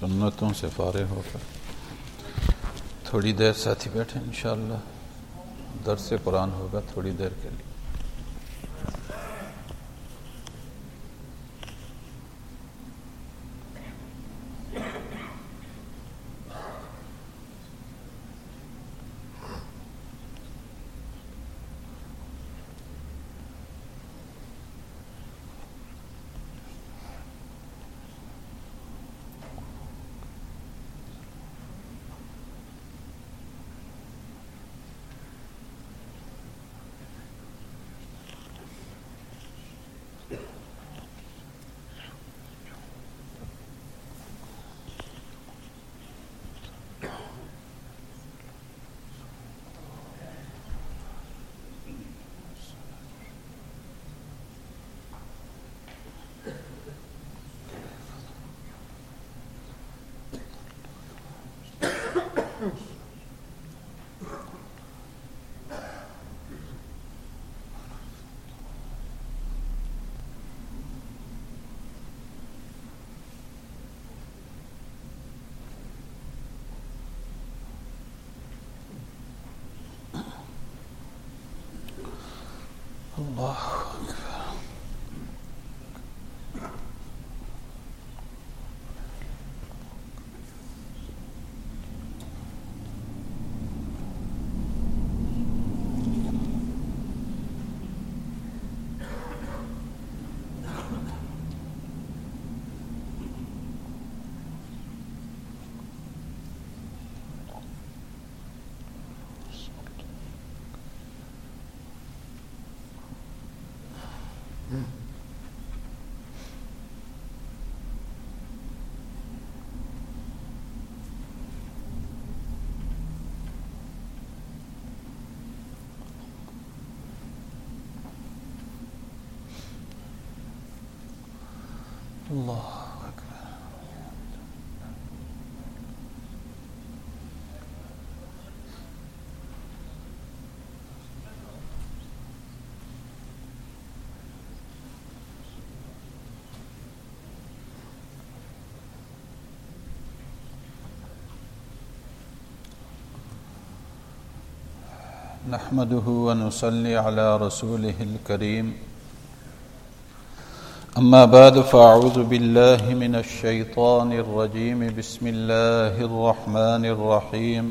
سنتوں سے فارغ ہو کر تھوڑی دیر ساتھی بیٹھیں انشاءاللہ درس قرآن ہوگا تھوڑی دیر کے لیے. اللہ اللہ نحمده ونصلي على رسوله الكريم أما بعد فأعوذ بالله من الشيطان الرجيم بسم الله الرحمن الرحيم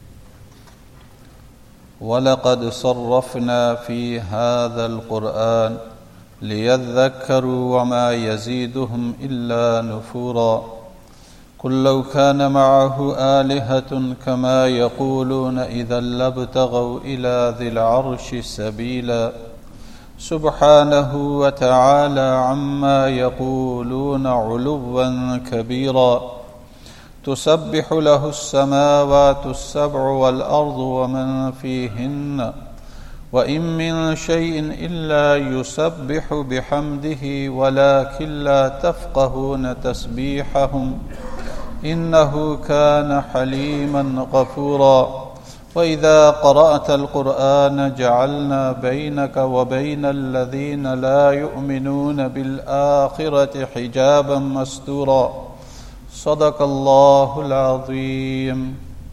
ولقد صرفنا في هذا القرآن ليذكروا وما يزيدهم إلا نفورا قل لو كان معه آلهة كما يقولون إذا لابتغوا إلى ذي العرش سبيلا سبحانه وتعالى عما يقولون علوا كبيرا تسبح له السماوات السبع والأرض ومن فيهن وإن من شيء إلا يسبح بحمده ولكن لا تفقهون تسبيحهم إنه كان حليما غفورا وإذا قرأت القرآن جعلنا بينك وبين الذين لا يؤمنون بالآخرة حجابا مستورا صدق الله العظيم.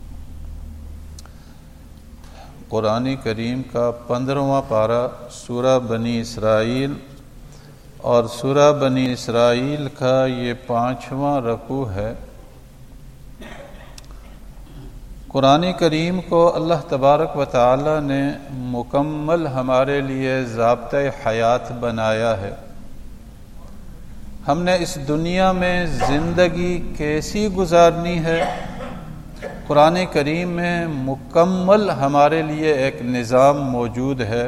قرآن کریم کا 15واں پارہ سورہ بنی اسرائیل اور سورہ بنی اسرائیل کا یہ 5واں رکوع ہے. قرآن کریم کو اللہ تبارک و تعالی نے مکمل ہمارے لیے ضابطۂ حیات بنایا ہے. ہم نے اس دنیا میں زندگی کیسی گزارنی ہے، قرآن کریم میں مکمل ہمارے لیے ایک نظام موجود ہے.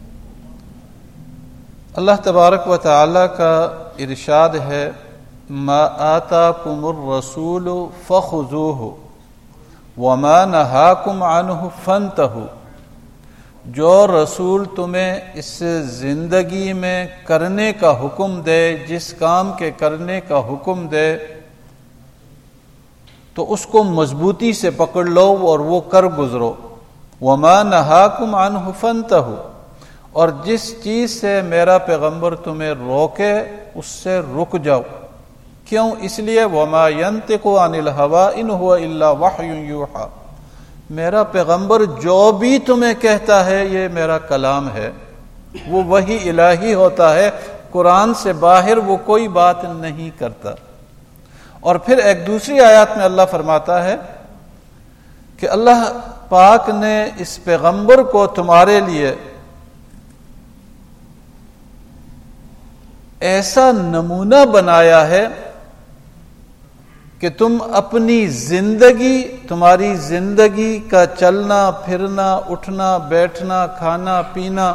اللہ تبارک و تعالی کا ارشاد ہے ما آتاکم الرسول فخذوہ وما نہاکم عنہ فانتہوا. جو رسول تمہیں اس زندگی میں کرنے کا حکم دے، جس کام کے کرنے کا حکم دے تو اس کو مضبوطی سے پکڑ لو اور وہ کر گزرو. وما نہاکم عنہ فانتہوا، اور جس چیز سے میرا پیغمبر تمہیں روکے اس سے رک جاؤ. کیوں؟ اس لیے وما ينطق عن الهوى ان هو الا وحی یوحى، میرا پیغمبر جو بھی تمہیں کہتا ہے یہ میرا کلام ہے، وہ وحی الہی ہوتا ہے، قرآن سے باہر وہ کوئی بات نہیں کرتا۔ اور پھر ایک دوسری آیات میں اللہ فرماتا ہے کہ اللہ پاک نے اس پیغمبر کو تمہارے لیے ایسا نمونہ بنایا ہے کہ تم اپنی زندگی، تمہاری زندگی کا چلنا پھرنا، اٹھنا بیٹھنا، کھانا پینا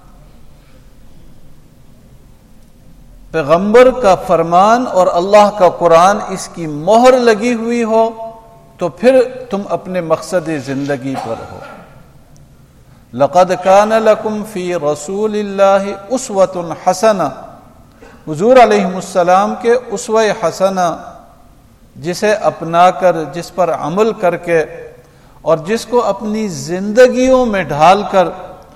پیغمبر کا فرمان اور اللہ کا قرآن اس کی مہر لگی ہوئی ہو تو پھر تم اپنے مقصد زندگی پر ہو۔ لقد کان لکم فی رسول اللہ اسوۃ حسنہ، حضور علیہ السلام کے اسوہ حسنہ، جسے اپنا کر، جس پر عمل کر کے اور جس کو اپنی زندگیوں میں ڈھال کر،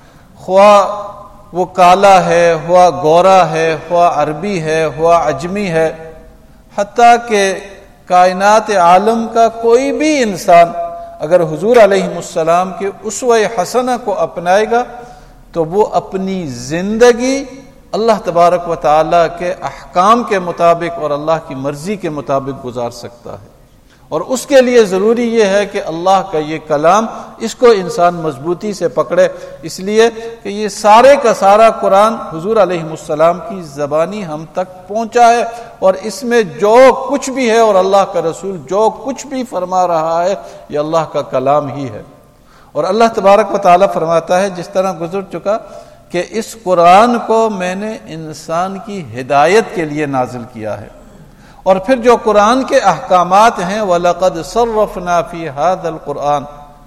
خواہ وہ کالا ہے، ہوا گورا ہے، ہوا عربی ہے، ہوا عجمی ہے، حتیٰ کہ کائنات عالم کا کوئی بھی انسان اگر حضور علیہ السلام کے اسوہ حسنہ کو اپنائے گا تو وہ اپنی زندگی اللہ تبارک و تعالیٰ کے احکام کے مطابق اور اللہ کی مرضی کے مطابق گزار سکتا ہے۔ اور اس کے لیے ضروری یہ ہے کہ اللہ کا یہ کلام، اس کو انسان مضبوطی سے پکڑے، اس لیے کہ یہ سارے کا سارا قرآن حضور علیہ السلام کی زبانی ہم تک پہنچا ہے، اور اس میں جو کچھ بھی ہے اور اللہ کا رسول جو کچھ بھی فرما رہا ہے یہ اللہ کا کلام ہی ہے۔ اور اللہ تبارک و تعالیٰ فرماتا ہے، جس طرح گزر چکا، کہ اس قرآن کو میں نے انسان کی ہدایت کے لیے نازل کیا ہے۔ اور پھر جو قرآن کے احکامات ہیں وَلَقَدْ صَرَّفْنَا فِي هَذَا الْقُرْآنِ،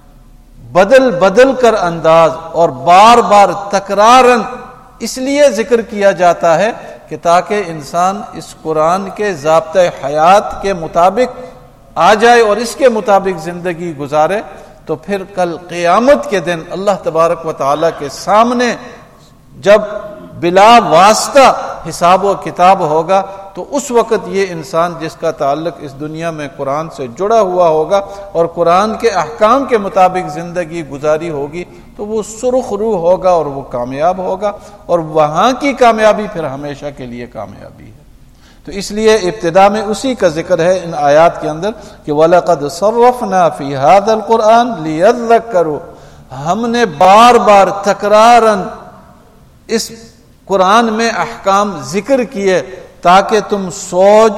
بدل بدل کر انداز اور بار بار تکرارن اس لیے ذکر کیا جاتا ہے کہ تاکہ انسان اس قرآن کے ضابطۂ حیات کے مطابق آ جائے اور اس کے مطابق زندگی گزارے، تو پھر کل قیامت کے دن اللہ تبارک و تعالیٰ کے سامنے جب بلا واسطہ حساب و کتاب ہوگا تو اس وقت یہ انسان جس کا تعلق اس دنیا میں قرآن سے جڑا ہوا ہوگا اور قرآن کے احکام کے مطابق زندگی گزاری ہوگی تو وہ سرخ روح ہوگا اور وہ کامیاب ہوگا، اور وہاں کی کامیابی پھر ہمیشہ کے لیے کامیابی ہے۔ تو اس لیے ابتدا میں اسی کا ذکر ہے ان آیات کے اندر کہ وَلَقَدْ صَرَّفْنَا فِي هَذَا الْقُرْآنِ لِيَذَّكَّرُوا، ہم نے بار بار تکرارن اس قرآن میں احکام ذکر کیے تاکہ تم سوچ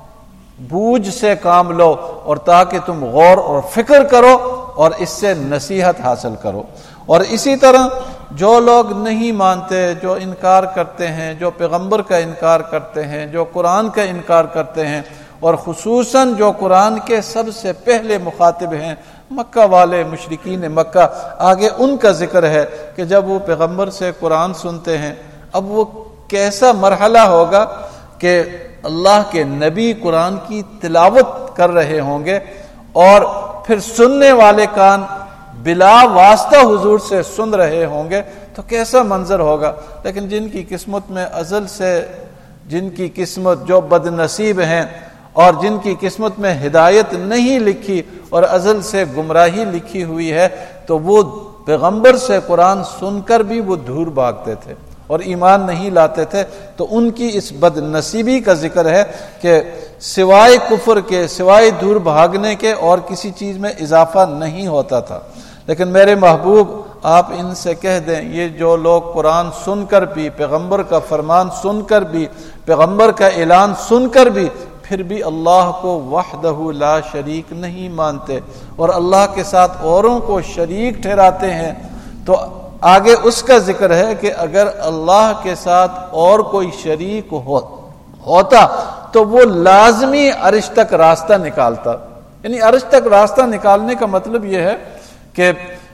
بوجھ سے کام لو اور تاکہ تم غور اور فکر کرو اور اس سے نصیحت حاصل کرو۔ اور اسی طرح جو لوگ نہیں مانتے، جو انکار کرتے ہیں، جو پیغمبر کا انکار کرتے ہیں، جو قرآن کا انکار کرتے ہیں، اور خصوصاً جو قرآن کے سب سے پہلے مخاطب ہیں مکہ والے مشرکین مکہ، آگے ان کا ذکر ہے کہ جب وہ پیغمبر سے قرآن سنتے ہیں، اب وہ کیسا مرحلہ ہوگا کہ اللہ کے نبی قرآن کی تلاوت کر رہے ہوں گے اور پھر سننے والے کان بلا واسطہ حضور سے سن رہے ہوں گے، تو کیسا منظر ہوگا۔ لیکن جن کی قسمت میں ازل سے، جن کی قسمت جو بد نصیب ہیں اور جن کی قسمت میں ہدایت نہیں لکھی اور ازل سے گمراہی لکھی ہوئی ہے، تو وہ پیغمبر سے قرآن سن کر بھی وہ دور بھاگتے تھے اور ایمان نہیں لاتے تھے۔ تو ان کی اس بد نصیبی کا ذکر ہے کہ سوائے کفر کے، سوائے دور بھاگنے کے اور کسی چیز میں اضافہ نہیں ہوتا تھا۔ لیکن میرے محبوب، آپ ان سے کہہ دیں، یہ جو لوگ قرآن سن کر بھی، پیغمبر کا فرمان سن کر بھی، پیغمبر کا اعلان سن کر بھی، پھر بھی اللہ کو وحدہ لا شریک نہیں مانتے اور اللہ کے ساتھ اوروں کو شریک ٹھہراتے ہیں، تو آگے اس کا ذکر ہے کہ اگر اللہ کے ساتھ اور کوئی شریک ہوتا تو وہ لازمی عرش تک راستہ نکالتا۔ یعنی عرش تک راستہ نکالنے کا مطلب یہ ہے کہ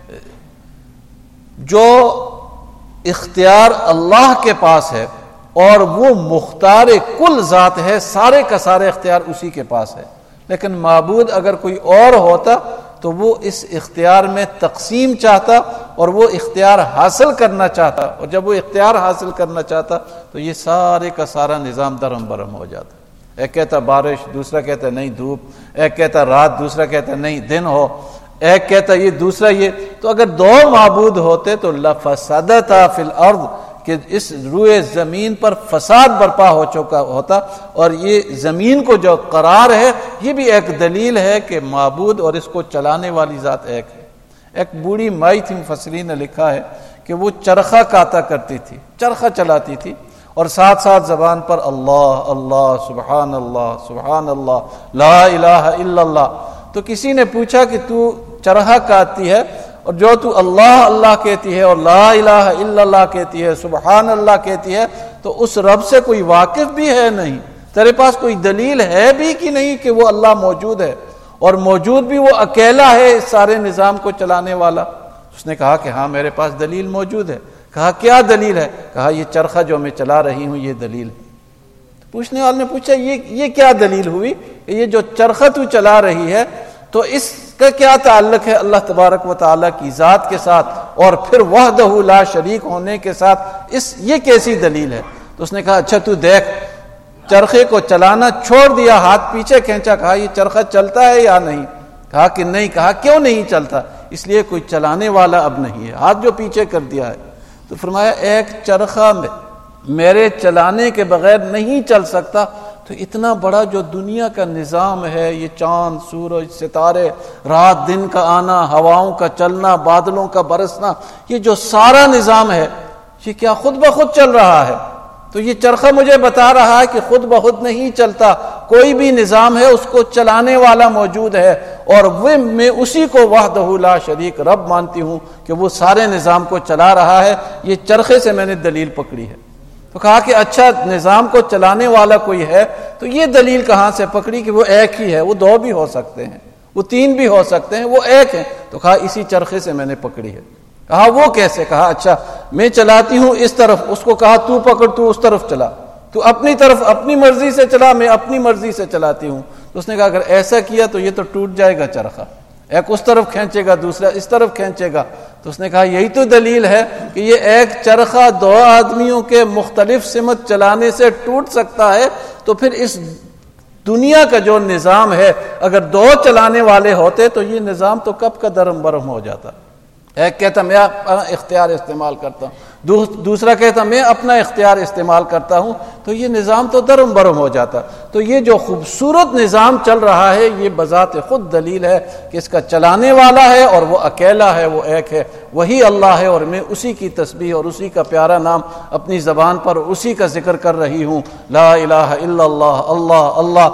جو اختیار اللہ کے پاس ہے اور وہ مختار کل ذات ہے، سارے کا سارے اختیار اسی کے پاس ہے، لیکن معبود اگر کوئی اور ہوتا تو وہ اس اختیار میں تقسیم چاہتا اور وہ اختیار حاصل کرنا چاہتا، اور جب وہ اختیار حاصل کرنا چاہتا تو یہ سارے کا سارا نظام درہم برہم ہو جاتا۔ ایک کہتا بارش، دوسرا کہتا نہیں دھوپ، ایک کہتا رات، دوسرا کہتا نہیں دن ہو، ایک کہتا یہ دوسرا یہ. تو اگر دو معبود ہوتے تو لفسدتا فی الارض، کہ اس روئے زمین پر فساد برپا ہو چکا ہوتا. اور یہ زمین کو جو قرار ہے یہ بھی ایک دلیل ہے کہ معبود اور اس کو چلانے والی ذات ایک ہے. ایک بوڑھی مائی تھی، مفسرین نے لکھا ہے کہ وہ چرخہ کاتا کرتی تھی، چرخہ چلاتی تھی، اور ساتھ ساتھ زبان پر اللہ اللہ سبحان اللہ لا الہ الا اللہ. تو کسی نے پوچھا کہ تو چرخہ کاتی ہے اور جو تو اللہ اللہ کہتی ہے اور لا الہ الا اللہ کہتی ہے، سبحان اللہ کہتی ہے، تو اس رب سے کوئی واقف بھی ہے نہیں؟ تیرے پاس کوئی دلیل ہے بھی کہ نہیں کہ وہ اللہ موجود ہے، اور موجود بھی وہ اکیلا ہے اس سارے نظام کو چلانے والا؟ اس نے کہا کہ ہاں میرے پاس دلیل موجود ہے. کہا کیا دلیل ہے؟ کہا یہ چرخہ جو میں چلا رہی ہوں یہ دلیل ہے. پوچھنے والے نے پوچھا یہ کیا دلیل ہوئی؟ یہ جو چرخہ تو چلا رہی ہے تو اس کا کیا تعلق ہے اللہ تبارک و تعالیٰ کی ذات کے ساتھ، اور پھر وحدہ لا شریک ہونے کے ساتھ یہ کیسی دلیل ہے؟ تو اس نے کہا اچھا تو دیکھ، چرخے کو چلانا چھوڑ دیا، ہاتھ پیچھے کھینچا. کہا یہ چرخہ چلتا ہے یا نہیں؟ کہا کہ نہیں. کہا کیوں نہیں چلتا؟ اس لیے کوئی چلانے والا اب نہیں ہے، ہاتھ جو پیچھے کر دیا ہے. تو فرمایا ایک چرخہ میرے چلانے کے بغیر نہیں چل سکتا، تو اتنا بڑا جو دنیا کا نظام ہے، یہ چاند سورج ستارے، رات دن کا آنا، ہواؤں کا چلنا، بادلوں کا برسنا، یہ جو سارا نظام ہے یہ کیا خود بخود چل رہا ہے؟ تو یہ چرخہ مجھے بتا رہا ہے کہ خود بخود نہیں چلتا، کوئی بھی نظام ہے اس کو چلانے والا موجود ہے، اور میں اسی کو وحدہ لا شریک رب مانتی ہوں کہ وہ سارے نظام کو چلا رہا ہے. یہ چرخے سے میں نے دلیل پکڑی ہے. تو کہا کہ اچھا نظام کو چلانے والا کوئی ہے، تو یہ دلیل کہاں سے پکڑی کہ وہ ایک ہی ہے؟ وہ دو بھی ہو سکتے ہیں، وہ تین بھی ہو سکتے ہیں، وہ ایک ہے. تو کہا اسی چرخے سے میں نے پکڑی ہے. کہا وہ کیسے؟ کہا اچھا میں چلاتی ہوں اس طرف، اس کو کہا تو پکڑ، تو اس طرف چلا، تو اپنی طرف اپنی مرضی سے چلا، میں اپنی مرضی سے چلاتی ہوں. تو اس نے کہا اگر ایسا کیا تو یہ تو ٹوٹ جائے گا چرخہ، ایک اس طرف کھینچے گا دوسرا اس طرف کھینچے گا. تو اس نے کہا یہی تو دلیل ہے کہ یہ ایک چرخہ دو آدمیوں کے مختلف سمت چلانے سے ٹوٹ سکتا ہے، تو پھر اس دنیا کا جو نظام ہے اگر دو چلانے والے ہوتے تو یہ نظام تو کب کا درم برم ہو جاتا. ایک کہتا میں اپنا اختیار استعمال کرتا ہوں، دوسرا کہتا میں اپنا اختیار استعمال کرتا ہوں، تو یہ نظام تو درم برم ہو جاتا. تو یہ جو خوبصورت نظام چل رہا ہے یہ بذات خود دلیل ہے کہ اس کا چلانے والا ہے اور وہ اکیلا ہے، وہ ایک ہے، وہی اللہ ہے، اور میں اسی کی تسبیح اور اسی کا پیارا نام اپنی زبان پر اسی کا ذکر کر رہی ہوں. لا الہ الا اللہ اللہ اللہ.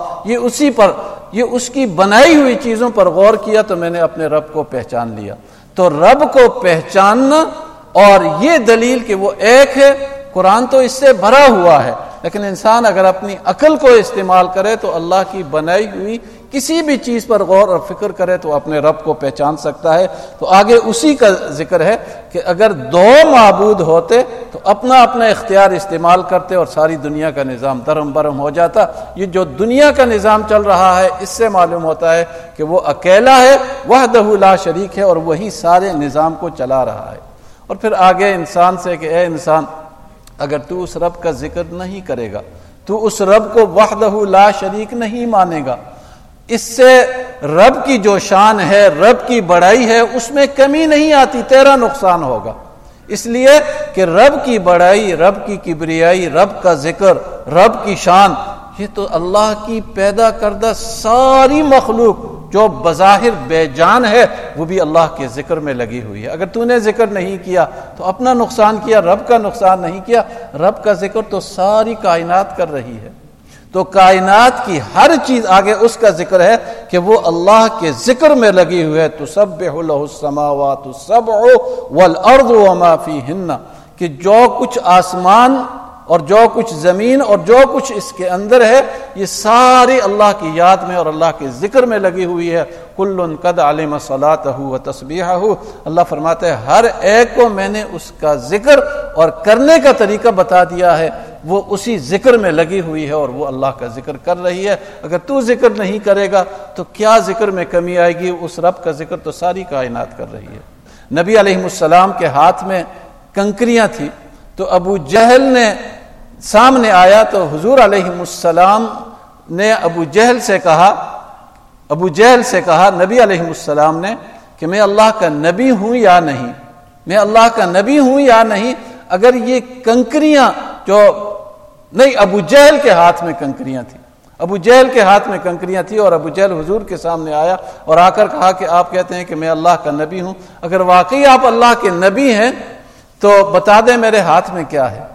یہ اس کی بنائی ہوئی چیزوں پر غور کیا تو میں نے اپنے رب کو پہچان لیا. تو رب کو پہچاننا اور یہ دلیل کہ وہ ایک ہے، قرآن تو اس سے بھرا ہوا ہے، لیکن انسان اگر اپنی عقل کو استعمال کرے تو اللہ کی بنائی ہوئی کسی بھی چیز پر غور اور فکر کرے تو اپنے رب کو پہچان سکتا ہے. تو آگے اسی کا ذکر ہے کہ اگر دو معبود ہوتے تو اپنا اپنا اختیار استعمال کرتے اور ساری دنیا کا نظام درم برم ہو جاتا. یہ جو دنیا کا نظام چل رہا ہے اس سے معلوم ہوتا ہے کہ وہ اکیلا ہے، وحدہ لا شریک ہے، اور وہی سارے نظام کو چلا رہا ہے. اور پھر آگے انسان سے کہ اے انسان، اگر تو اس رب کا ذکر نہیں کرے گا، تو اس رب کو وحدہ لا شریک نہیں مانے گا، اس سے رب کی جو شان ہے، رب کی بڑائی ہے، اس میں کمی نہیں آتی، تیرا نقصان ہوگا. اس لیے کہ رب کی بڑائی، رب کی کبریائی، رب کا ذکر، رب کی شان، یہ تو اللہ کی پیدا کردہ ساری مخلوق جو بظاہر بے جان ہے وہ بھی اللہ کے ذکر میں لگی ہوئی ہے. اگر تو نے ذکر نہیں کیا تو اپنا نقصان کیا، رب کا نقصان نہیں کیا. رب کا ذکر تو ساری کائنات کر رہی ہے. تو کائنات کی ہر چیز آگے اس کا ذکر ہے کہ وہ اللہ کے ذکر میں لگی ہوئی ہے. تسبح له السماوات السبع والارض وما فیہن، کہ جو کچھ آسمان اور جو کچھ زمین اور جو کچھ اس کے اندر ہے یہ ساری اللہ کی یاد میں اور اللہ کے ذکر میں لگی ہوئی ہے. کل قد علم صلاتہ و تسبیحہ، اللہ فرماتے ہیں ہر ایک کو میں نے اس کا ذکر اور کرنے کا طریقہ بتا دیا ہے، وہ اسی ذکر میں لگی ہوئی ہے اور وہ اللہ کا ذکر کر رہی ہے. اگر تو ذکر نہیں کرے گا تو کیا ذکر میں کمی آئے گی؟ اس رب کا ذکر تو ساری کائنات کر رہی ہے. نبی علیہ السلام کے ہاتھ میں کنکریاں تھی تو ابو جہل نے سامنے آیا تو حضور علیہ السلام نے ابو جہل سے کہا نبی علیہ السلام نے کہ میں اللہ کا نبی ہوں یا نہیں، میں اللہ کا نبی ہوں یا نہیں۔ اگر یہ کنکریاں جو نہیں، ابو جہل کے ہاتھ میں کنکریاں تھیں، ابو جہل کے ہاتھ میں کنکریاں تھیں، اور ابو جہل حضور کے سامنے آیا اور آ کر کہا کہ آپ کہتے ہیں کہ میں اللہ کا نبی ہوں، اگر واقعی آپ اللہ کے نبی ہیں تو بتا دیں میرے ہاتھ میں کیا ہے۔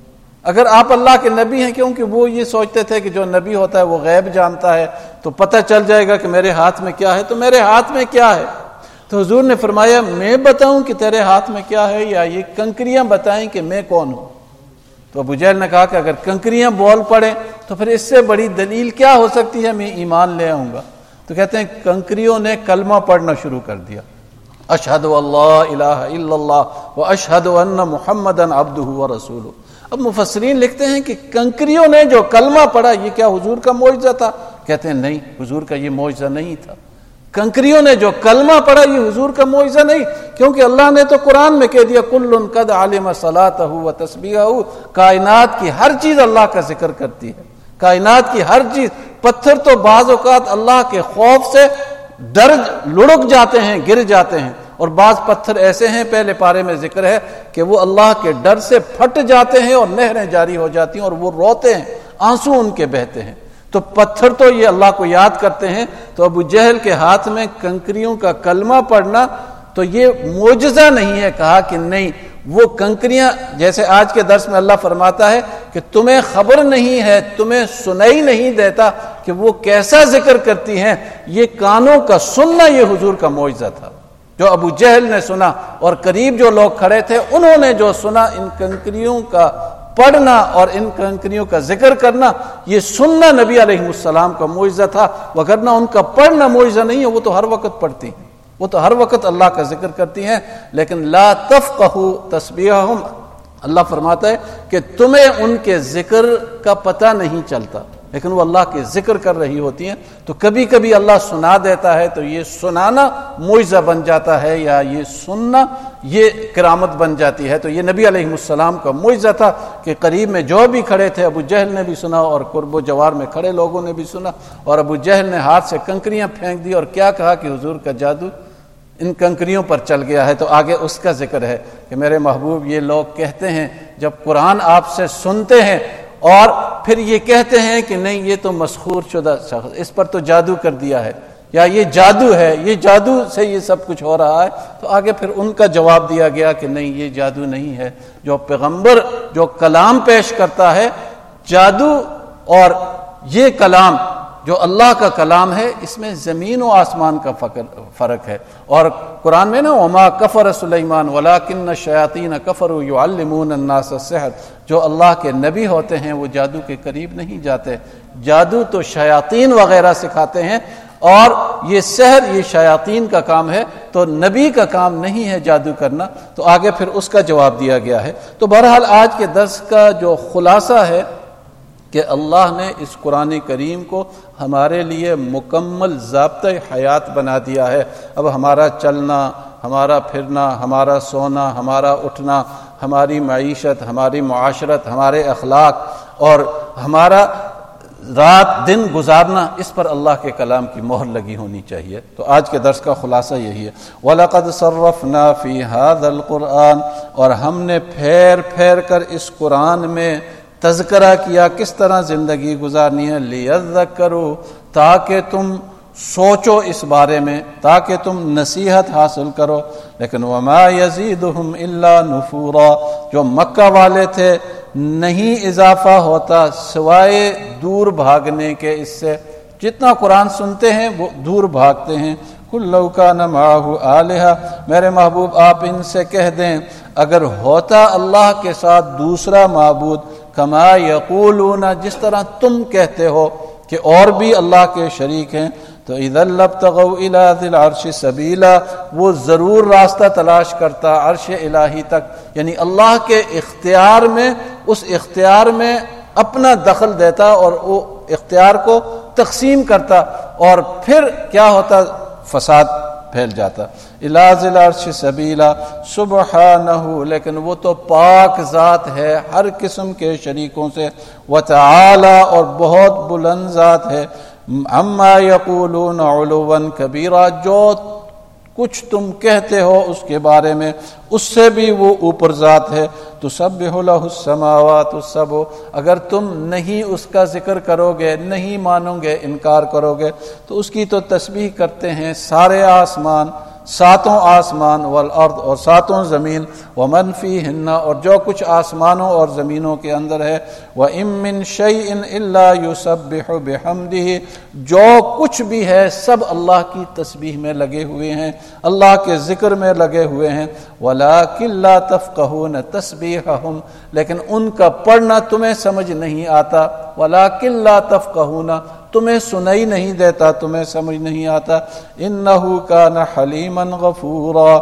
اگر آپ اللہ کے نبی ہیں، کیونکہ وہ یہ سوچتے تھے کہ جو نبی ہوتا ہے وہ غیب جانتا ہے، تو پتہ چل جائے گا کہ میرے ہاتھ میں کیا ہے، تو میرے ہاتھ میں کیا ہے؟ تو حضور نے فرمایا میں بتاؤں کہ تیرے ہاتھ میں کیا ہے، یا یہ کنکریاں بتائیں کہ میں کون ہوں؟ تو ابو جہل نے کہا کہ اگر کنکریاں بول پڑیں تو پھر اس سے بڑی دلیل کیا ہو سکتی ہے، میں ایمان لے آؤں گا۔ تو کہتے ہیں کنکریوں نے کلمہ پڑھنا شروع کر دیا، اشہد اللہ الہ الا اللہ و اشہد ان محمدن عبدہ ورسولہ۔ اب مفسرین لکھتے ہیں کہ کنکریوں نے جو کلمہ پڑھا یہ کیا حضور کا معجزہ تھا؟ کہتے ہیں نہیں، حضور کا یہ معجزہ نہیں تھا۔ کنکریوں نے جو کلمہ پڑھا یہ حضور کا معجزہ نہیں، کیونکہ اللہ نے تو قرآن میں کہہ دیا کل قد علم صلاتہ و تسبیحہ، کائنات کی ہر چیز اللہ کا ذکر کرتی ہے، کائنات کی ہر چیز۔ پتھر تو بعض اوقات اللہ کے خوف سے ڈر لڑک جاتے ہیں، گر جاتے ہیں، اور بعض پتھر ایسے ہیں، پہلے پارے میں ذکر ہے کہ وہ اللہ کے ڈر سے پھٹ جاتے ہیں اور نہریں جاری ہو جاتی ہیں اور وہ روتے ہیں، آنسو ان کے بہتے ہیں۔ تو پتھر تو یہ اللہ کو یاد کرتے ہیں، تو ابو جہل کے ہاتھ میں کنکریوں کا کلمہ پڑھنا تو یہ معجزہ نہیں ہے۔ کہا کہ نہیں، وہ کنکریاں جیسے آج کے درس میں اللہ فرماتا ہے کہ تمہیں خبر نہیں ہے، تمہیں سنائی نہیں دیتا کہ وہ کیسا ذکر کرتی ہیں، یہ کانوں کا سننا یہ حضور کا معجزہ تھا جو ابو جہل نے سنا، اور قریب جو لوگ کھڑے تھے انہوں نے جو سنا، ان کنکریوں کا پڑھنا اور ان کنکریوں کا ذکر کرنا، یہ سننا نبی علیہ السلام کا معجزہ تھا، وگرنہ ان کا پڑھنا معجزہ نہیں ہے۔ وہ تو ہر وقت پڑھتی ہیں، وہ تو ہر وقت اللہ کا ذکر کرتی ہیں، لیکن لا تفقہوا تسبیحہم، اللہ فرماتا ہے کہ تمہیں ان کے ذکر کا پتہ نہیں چلتا، لیکن وہ اللہ کے ذکر کر رہی ہوتی ہیں۔ تو کبھی کبھی اللہ سنا دیتا ہے تو یہ سنانا معجزہ بن جاتا ہے، یا یہ سننا یہ کرامت بن جاتی ہے۔ تو یہ نبی علیہ السلام کا معجزہ تھا کہ قریب میں جو بھی کھڑے تھے، ابو جہل نے بھی سنا اور قرب و جوار میں کھڑے لوگوں نے بھی سنا، اور ابو جہل نے ہاتھ سے کنکریاں پھینک دی اور کیا کہا کہ حضور کا جادو ان کنکریوں پر چل گیا ہے۔ تو آگے اس کا ذکر ہے کہ میرے محبوب یہ لوگ کہتے ہیں جب قرآن آپ سے سنتے ہیں اور پھر یہ کہتے ہیں کہ نہیں یہ تو مسحور شدہ شخص، اس پر تو جادو کر دیا ہے، یا یہ جادو ہے، یہ جادو سے یہ سب کچھ ہو رہا ہے، تو آگے پھر ان کا جواب دیا گیا کہ نہیں یہ جادو نہیں ہے۔ جو پیغمبر جو کلام پیش کرتا ہے، جادو اور یہ کلام جو اللہ کا کلام ہے، اس میں زمین و آسمان کا فرق ہے۔ اور قرآن میں نا وما کفر سلیمان ولکن الشیاطین کفروا یعلمون الناس السحر، جو اللہ کے نبی ہوتے ہیں وہ جادو کے قریب نہیں جاتے، جادو تو شیاطین وغیرہ سکھاتے ہیں، اور یہ سحر یہ شیاطین کا کام ہے، تو نبی کا کام نہیں ہے جادو کرنا۔ تو آگے پھر اس کا جواب دیا گیا ہے۔ تو بہرحال آج کے درس کا جو خلاصہ ہے کہ اللہ نے اس قرآن کریم کو ہمارے لیے مکمل ضابطۂ حیات بنا دیا ہے۔ اب ہمارا چلنا، ہمارا پھرنا، ہمارا سونا، ہمارا اٹھنا، ہماری معیشت، ہماری معاشرت، ہمارے اخلاق اور ہمارا رات دن گزارنا، اس پر اللہ کے کلام کی مہر لگی ہونی چاہیے۔ تو آج کے درس کا خلاصہ یہی ہے، وَلَقَدْ صَرَّفْنَا فِي هَذَا الْقُرْآنِ، اور ہم نے پھیر پھیر کر اس قرآن میں تذکرہ کیا کس طرح زندگی گزارنی ہے، لِيَذَّكَّرُوا، تاکہ تم سوچو اس بارے میں، تاکہ تم نصیحت حاصل کرو۔ لیکن وَمَا يَزِيدُهُمْ إِلَّا نُفُورًا، جو مکہ والے تھے نہیں اضافہ ہوتا سوائے دور بھاگنے کے، اس سے جتنا قرآن سنتے ہیں وہ دور بھاگتے ہیں۔ قُل لَّوْ كَانَ مَعَهُ آلِهَةٌ، میرے محبوب آپ ان سے کہہ دیں اگر ہوتا اللہ کے ساتھ دوسرا معبود، کما یقولون، جس طرح تم کہتے ہو کہ اور بھی اللہ کے شریک ہیں، تو اذا لابتغوا الى ذی العرش سبیلا، وہ ضرور راستہ تلاش کرتا عرش الہی تک، یعنی اللہ کے اختیار میں، اس اختیار میں اپنا دخل دیتا اور وہ اختیار کو تقسیم کرتا، اور پھر کیا ہوتا؟ فساد پھیل جاتا. الی ذی العرش سبیلا سبحانہ، لیکن وہ تو پاک ذات ہے ہر قسم کے شریکوں سے. وتعالی، اور بہت بلند ذات ہے. عما یقولون علوا کبیرا، جو کچھ تم کہتے ہو اس کے بارے میں اس سے بھی وہ اوپر ذات ہے. تسبح له السماوات السبع، اگر تم نہیں اس کا ذکر کرو گے، نہیں مانو گے، انکار کرو گے، تو اس کی تو تسبیح کرتے ہیں سارے آسمان، ساتوں آسمان، والارض، اور ساتوں زمین، ومن فیہن، اور جو کچھ آسمانوں اور زمینوں کے اندر ہے. وَإِن مِّن شَيْءٍ إِلَّا يُسَبِّحُ بِحَمْدِهِ، جو کچھ بھی ہے سب اللہ کی تسبیح میں لگے ہوئے ہیں، اللہ کے ذکر میں لگے ہوئے ہیں. وَلَٰكِن لَّا تَفْقَهُونَ تَسْبِيحَهُمْ، لیکن ان کا پڑھنا تمہیں سمجھ نہیں آتا. وَلَٰكِن لَّا تَفْقَهُونَ، تمہیں سنائی نہیں دیتا، تمہیں سمجھ نہیں آتا. انہو کان حلیما غفورا،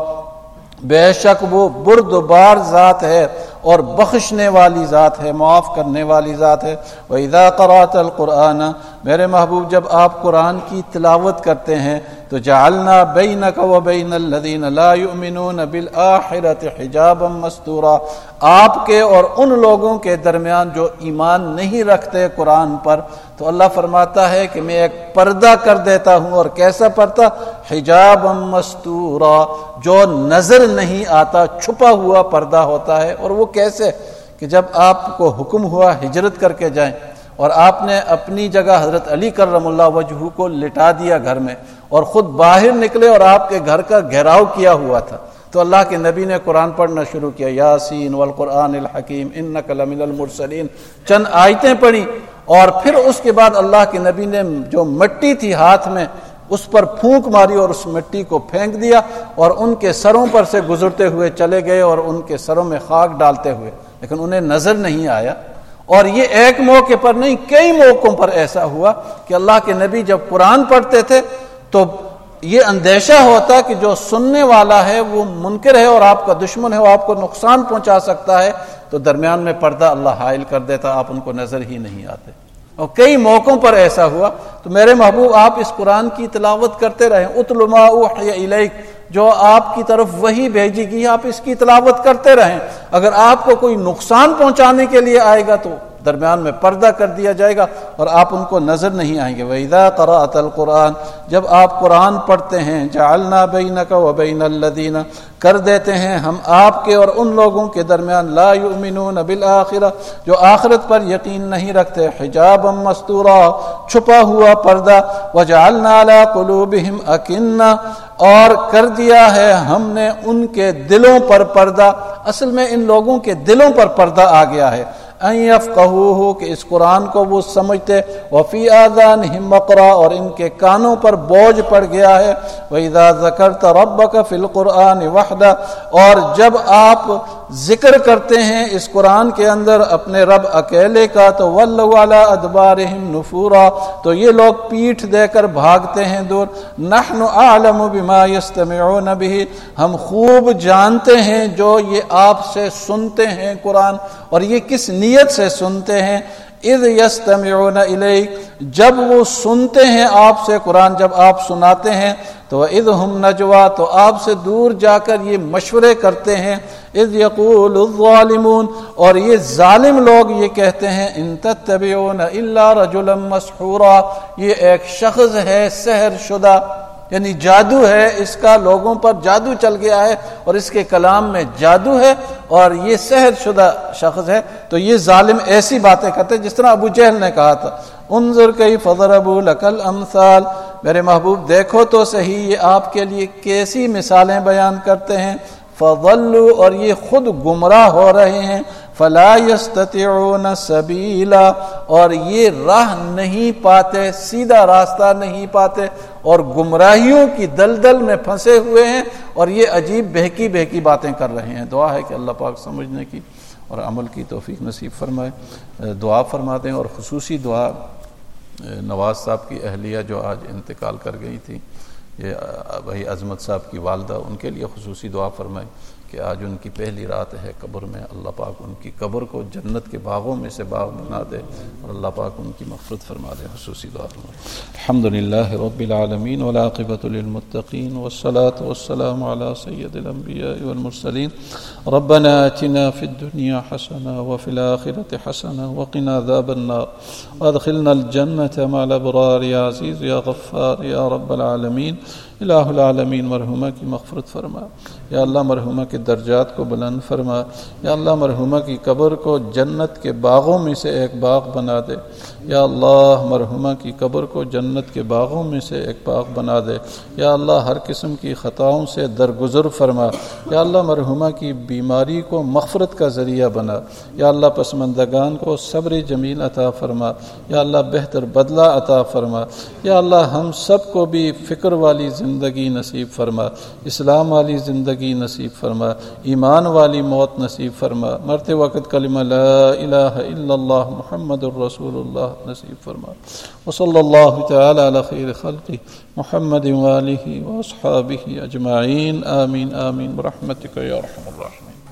بے شک وہ بردبار ذات ہے اور بخشنے والی ذات ہے، معاف کرنے والی ذات ہے. وَإِذَا قَرَأْتَ الْقُرْآنَ، میرے محبوب جب آپ قرآن کی تلاوت کرتے ہیں تو جعلنا بینک وبین الذین لا یؤمنون بالآخرۃ حجابا مستورا، آپ کے اور ان لوگوں کے درمیان جو ایمان نہیں رکھتے قرآن پر، تو اللہ فرماتا ہے کہ میں ایک پردہ کر دیتا ہوں. اور کیسا پردہ؟ حجابا مستورا، جو نظر نہیں آتا، چھپا ہوا پردہ ہوتا ہے. اور وہ کیسے؟ کہ جب آپ کو حکم ہوا ہجرت کر کے جائیں اور آپ نے اپنی جگہ حضرت علی کرم اللہ وجہہ کو لٹا دیا گھر میں اور خود باہر نکلے اور آپ کے گھر کا گھیراؤ کیا ہوا تھا، تو اللہ کے نبی نے قرآن پڑھنا شروع کیا، یاسین والقرآن الحکیم انک لمن المرسلین، چند آیتیں پڑھی. اور پھر اس کے بعد اللہ کے نبی نے جو مٹی تھی ہاتھ میں اس پر پھونک ماری اور اس مٹی کو پھینک دیا اور ان کے سروں پر سے گزرتے ہوئے چلے گئے اور ان کے سروں میں خاک ڈالتے ہوئے، لیکن انہیں نظر نہیں آیا. اور یہ ایک موقع پر نہیں، کئی موقعوں پر ایسا ہوا کہ اللہ کے نبی جب قرآن پڑھتے تھے تو یہ اندیشہ ہوتا کہ جو سننے والا ہے وہ منکر ہے اور آپ کا دشمن ہے، وہ آپ کو نقصان پہنچا سکتا ہے، تو درمیان میں پردہ اللہ حائل کر دیتا، آپ ان کو نظر ہی نہیں آتے. اور کئی موقعوں پر ایسا ہوا. تو میرے محبوب آپ اس قرآن کی تلاوت کرتے رہیں. اتل ما اوحی الیک، جو آپ کی طرف وحی بھیجی گئی آپ اس کی تلاوت کرتے رہیں. اگر آپ کو کوئی نقصان پہنچانے کے لیے آئے گا تو درمیان میں پردہ کر دیا جائے گا اور آپ ان کو نظر نہیں آئیں گے. وَإِذَا قَرَأْتَ الْقُرْآنَ، جب آپ قرآن پڑھتے ہیں، جَعَلْنَا بَيْنَكَ وَبَيْنَ الَّذِينَ، کر دیتے ہیں ہم آپ کے اور ان لوگوں کے درمیان، لا یؤمنون بالآخرہ، جو آخرت پر یقین نہیں رکھتے، حجابا مستورا، چھپا ہوا پردہ. وَجَعَلْنَا عَلَىٰ قُلُوبِهِمْ أَكِنَّةً، اور کر دیا ہے ہم نے ان کے دلوں پر پردہ. اصل میں ان لوگوں کے دلوں پر پردہ آ گیا ہے، ان یفقہوہ، کہ اس قرآن کو وہ سمجھتے، وفی آذانہم وقرا، اور ان کے کانوں پر بوجھ پڑ گیا ہے. وَإِذَا ذَكَرْتَ رَبَّكَ فِي الْقُرْآنِ وَحْدَهُ، اور جب آپ ذکر کرتے ہیں اس قرآن کے اندر اپنے رب اکیلے کا، تو وَلَّوْا عَلَىٰ أَدْبَارِهِمْ نُفُورًا، تو یہ لوگ پیٹھ دے کر بھاگتے ہیں دور. نَحْنُ أَعْلَمُ بِمَا يَسْتَمِعُونَ بِهِ، ہم خوب جانتے ہیں جو یہ آپ سے سنتے ہیں قرآن، اور یہ کس نیت سے سنتے ہیں. اذ یستمعون الیک، جب وہ سنتے ہیں آپ سے قرآن، جب آپ سناتے ہیں، تو اذ ہم نجوا، تو آپ سے دور جا کر یہ مشورے کرتے ہیں. اذ یقول الظالمون، اور یہ ظالم لوگ یہ کہتے ہیں، ان تتبعون الا رجلا مسحورا، یہ ایک شخص ہے سحر شدہ، یعنی جادو ہے اس کا، لوگوں پر جادو چل گیا ہے اور اس کے کلام میں جادو ہے اور یہ سحر شدہ شخص ہے. تو یہ ظالم ایسی باتیں کرتے جس طرح ابو جہل نے کہا تھا، انظر کیف ضربوا لک الامثال، میرے محبوب دیکھو تو صحیح یہ آپ کے لیے کیسی مثالیں بیان کرتے ہیں. فضلوا، اور یہ خود گمراہ ہو رہے ہیں. فلا یستطیعون سبیلا، اور یہ راہ نہیں پاتے، سیدھا راستہ نہیں پاتے اور گمراہیوں کی دلدل میں پھنسے ہوئے ہیں اور یہ عجیب بہکی بہکی باتیں کر رہے ہیں. دعا ہے کہ اللہ پاک سمجھنے کی اور عمل کی توفیق نصیب فرمائے. دعا فرماتے ہیں، اور خصوصی دعا نواز صاحب کی اہلیہ جو آج انتقال کر گئی تھی، یہ بھائی عظمت صاحب کی والدہ، ان کے لیے خصوصی دعا فرمائے کہ آج ان کی پہلی رات ہے قبر میں، اللہ پاک ان کی قبر کو جنت کے باغوں میں سے باغ بنا دے اور اللہ پاک ان کی مغفرت فرما دے. خصوصی دعا الحمدللہ رب العالمین والعاقبۃ للمتقین والصلاة والسلام علی سید الانبیاء والمرسلین. ربنا آتنا فی الدنیا حسنہ وفی الآخرۃ حسنہ وقنا عذاب النار وادخلنا الجنة مع الابرار یا عزیز یا غفار یا رب العالمین. الہ العالمین مرحومہ کی مغفرت فرما یا اللہ، مرحومہ کے درجات کو بلند فرما یا اللہ، مرحومہ کی قبر کو جنت کے باغوں میں سے ایک باغ بنا دے یا اللہ، مرحومہ کی قبر کو جنت کے باغوں میں سے ایک باغ بنا دے یا اللہ، ہر قسم کی خطاؤں سے درگزر فرما یا اللہ، مرحومہ کی بیماری کو مغفرت کا ذریعہ بنا یا اللہ، پسماندگان کو صبر جمیل عطا فرما یا اللہ، بہتر بدلہ عطا فرما یا اللہ، ہم سب کو بھی فکر والی زندگی نصیب فرما، اسلام والی زندگی نصیب فرما، ایمان والی موت نصیب فرما، مرتے وقت کلمہ لا الہ الا اللہ محمد الرسول اللہ نصیب فرما. وصلی اللہ تعالی علی خیر خلقہ محمد وآلہ واصحابہ اجمعین. آمین آمین برحمتک یا ارحم الراحمین.